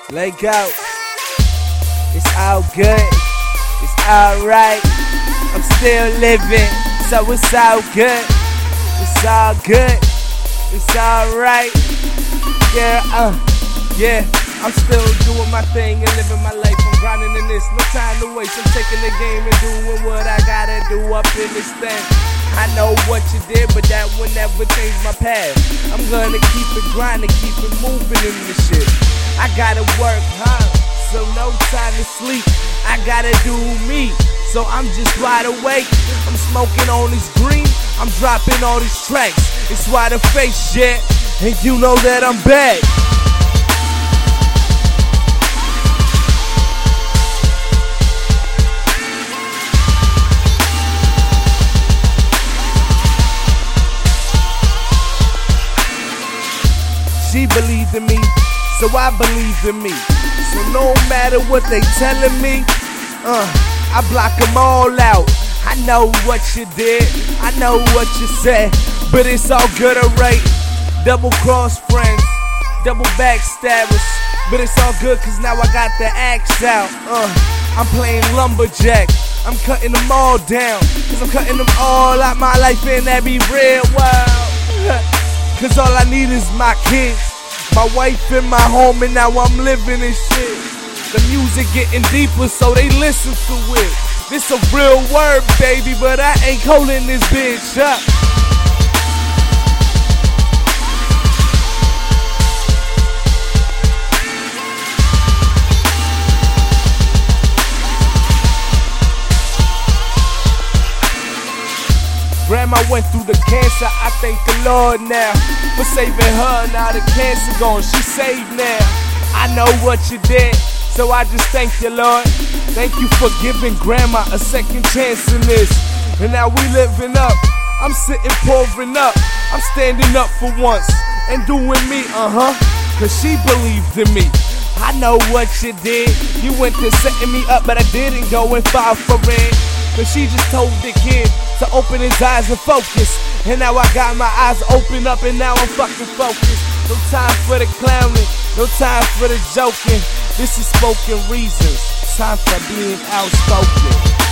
Let go. It's all good. It's alright. I'm still living, so it's all good. It's all good. It's alright. Yeah. I'm still doing my thing and living my life. I'm grinding in this, no time to waste. I'm taking the game and doing what I gotta do up in this thing. I know what you did, but that will never change my path. I'm gonna keep it grinding, keep it moving in this shit. I gotta work hard, so no time to sleep. I gotta do me, so I'm just wide awake. I'm smoking on this green, I'm dropping all these tracks. It's why the face shit, and you know that I'm back. She believed in me, so I believe in me. So no matter what they telling me, I block them all out. I know what you did, I know what you said, but it's all good, alright. Double cross friends, double backstabbers, but it's all good cause now I got the axe out. I'm playing lumberjack, I'm cutting them all down, cause I'm cutting them all out my life and that be real wild. Cause all I need is my kids, my wife and my home, and now I'm living this shit. The music getting deeper so they listen to it. This a real word, baby, but I ain't holding this bitch up. Grandma went through the cancer, I thank the Lord now for saving her. Now the cancer gone, she's saved now. I know what you did, so I just thank you, Lord. Thank you for giving Grandma a second chance in this. And now we living up, I'm sitting pouring up. I'm standing up for once and doing me, cause she believed in me. I know what you did, you went to setting me up, but I didn't go and fall for it. Cause she just told the kid to open his eyes and focus. And now I got my eyes open up and now I'm fucking focused. No time for the clowning, no time for the joking. This is spoken reasons, time for being outspoken.